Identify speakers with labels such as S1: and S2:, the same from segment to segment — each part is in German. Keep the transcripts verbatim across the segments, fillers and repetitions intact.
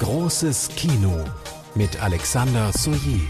S1: Großes Kino mit Alexander Soyer.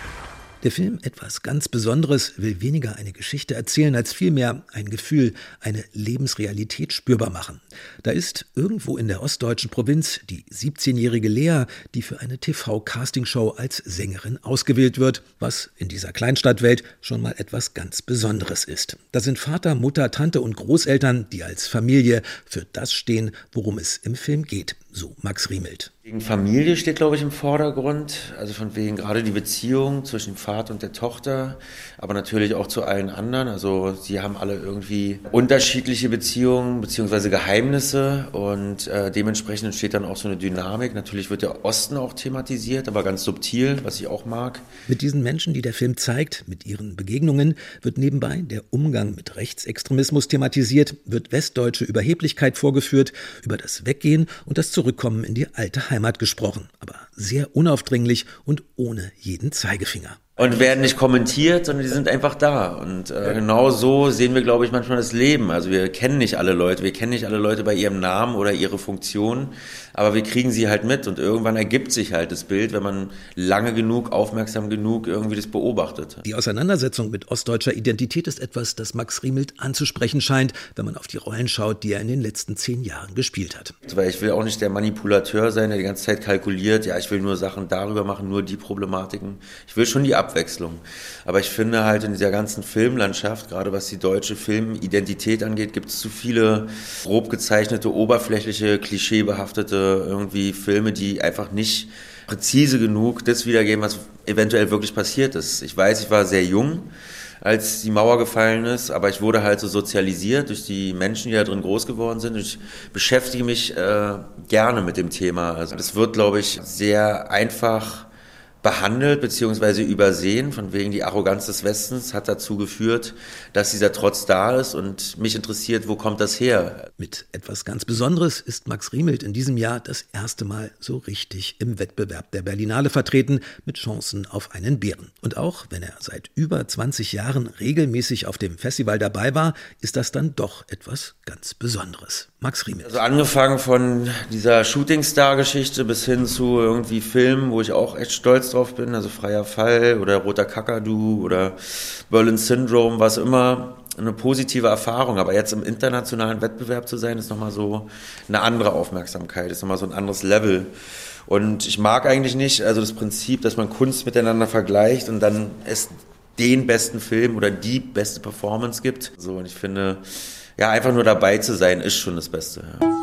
S2: Der Film Etwas ganz Besonderes will weniger eine Geschichte erzählen, als vielmehr ein Gefühl, eine Lebensrealität spürbar machen. Da ist irgendwo in der ostdeutschen Provinz die siebzehnjährige Lea, die für eine T V-Castingshow als Sängerin ausgewählt wird, was in dieser Kleinstadtwelt schon mal etwas ganz Besonderes ist. Da sind Vater, Mutter, Tante und Großeltern, die als Familie für das stehen, worum es im Film geht, so Max Riemelt.
S3: Wegen Familie steht, glaube ich, im Vordergrund, also von wegen gerade die Beziehung zwischen dem Vater und der Tochter, aber natürlich auch zu allen anderen. Also sie haben alle irgendwie unterschiedliche Beziehungen bzw. Geheimnisse und äh, dementsprechend entsteht dann auch so eine Dynamik. Natürlich wird der Osten auch thematisiert, aber ganz subtil, was ich auch mag.
S2: Mit diesen Menschen, die der Film zeigt, mit ihren Begegnungen, wird nebenbei der Umgang mit Rechtsextremismus thematisiert, wird westdeutsche Überheblichkeit vorgeführt, über das Weggehen und das Zurückkommen in die alte Heimat gesprochen, aber sehr unaufdringlich und ohne jeden Zeigefinger.
S3: Und werden nicht kommentiert, sondern die sind einfach da. Und äh, genau so sehen wir, glaube ich, manchmal das Leben. Also wir kennen nicht alle Leute, wir kennen nicht alle Leute bei ihrem Namen oder ihre Funktion, aber wir kriegen sie halt mit und irgendwann ergibt sich halt das Bild, wenn man lange genug, aufmerksam genug irgendwie das beobachtet.
S2: Die Auseinandersetzung mit ostdeutscher Identität ist etwas, das Max Riemelt anzusprechen scheint, wenn man auf die Rollen schaut, die er in den letzten zehn Jahren gespielt hat.
S3: Weil ich will auch nicht der Manipulateur sein, der die ganze Zeit kalkuliert, ja, ich will nur Sachen darüber machen, nur die Problematiken. Ich will schon die Abwechslung. Aber ich finde halt in dieser ganzen Filmlandschaft, gerade was die deutsche Filmidentität angeht, gibt es zu viele grob gezeichnete, oberflächliche, klischeebehaftete irgendwie Filme, die einfach nicht präzise genug das wiedergeben, was eventuell wirklich passiert ist. Ich weiß, ich war sehr jung, als die Mauer gefallen ist, aber ich wurde halt so sozialisiert durch die Menschen, die da drin groß geworden sind. Ich beschäftige mich äh, gerne mit dem Thema. Also das wird, glaube ich, sehr einfach behandelt bzw. übersehen, von wegen die Arroganz des Westens hat dazu geführt, dass dieser Trotz da ist und mich interessiert, wo kommt das her?
S2: Mit Etwas ganz Besonderes ist Max Riemelt in diesem Jahr das erste Mal so richtig im Wettbewerb der Berlinale vertreten, mit Chancen auf einen Bären. Und auch wenn er seit über zwanzig Jahren regelmäßig auf dem Festival dabei war, ist das dann doch etwas ganz Besonderes. Max Riemelt.
S3: Also angefangen von dieser Shootingstar-Geschichte bis hin zu irgendwie Filmen, wo ich auch echt stolz drauf bin, also Freier Fall oder Roter Kakadu oder Berlin Syndrome, was immer eine positive Erfahrung, aber jetzt im internationalen Wettbewerb zu sein, ist nochmal so eine andere Aufmerksamkeit, ist nochmal so ein anderes Level. Und ich mag eigentlich nicht, also das Prinzip, dass man Kunst miteinander vergleicht und dann es den besten Film oder die beste Performance gibt. So, und ich finde, ja, einfach nur dabei zu sein, ist schon das Beste.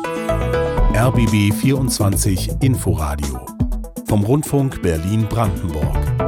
S3: Ja.
S1: R B B vierundzwanzig Inforadio vom Rundfunk Berlin-Brandenburg.